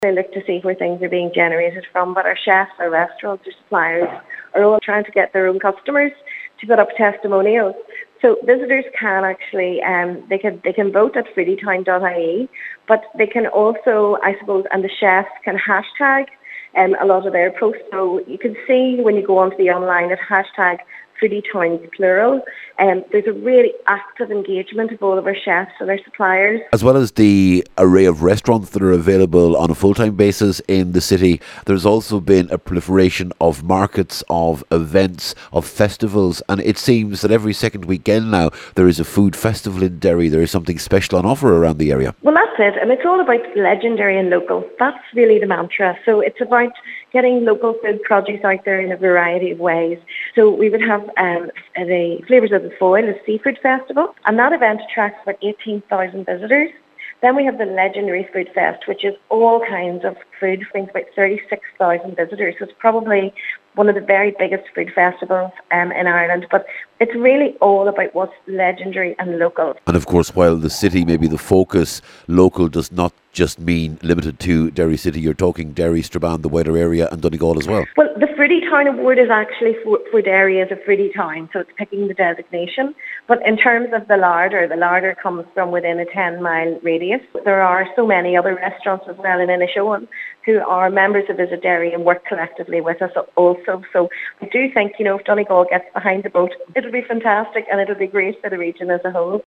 They look to see where things are being generated from, but our chefs, our restaurants, our suppliers are all trying to get their own customers to put up testimonials. So visitors can actually, they can vote at foodietown.ie, but they can also, I suppose, and the chefs can hashtag a lot of their posts. So you can see when you go onto the online at hashtag Foodie Towns plural. There's a really active engagement of all of our chefs and our suppliers. As well as the array of restaurants that are available on a full-time basis in the city, there's also been a proliferation of markets, of events, of festivals, and it seems that every second weekend now there is a food festival in Derry. There is something special on offer around the area. Well, that's it, and it's all about legendary and local. That's really the mantra. So it's about getting local food produce out there in a variety of ways. So we would have the Flavours of the Foyle, a seafood festival, and that event attracts about 18,000 visitors. Then we have the Legendary Food Fest, which is all kinds of food, brings about 36,000 visitors. So it's probably one of the very biggest food festivals in Ireland. But it's really all about what's legendary and local. And of course, while the city may be the focus, local does not just mean limited to Derry City. You're talking Derry, Strabane, the wider area, and Donegal as well. Well, the Foodie Town Award is actually for Derry as a foodie town, so it's picking the designation. But in terms of the larder comes from within a 10-mile radius. There are so many other restaurants as well in Inishowen who are members of Visit Derry and work collectively with us also. So I do think, if Donegal gets behind the boat, it'll be fantastic and it'll be great for the region as a whole.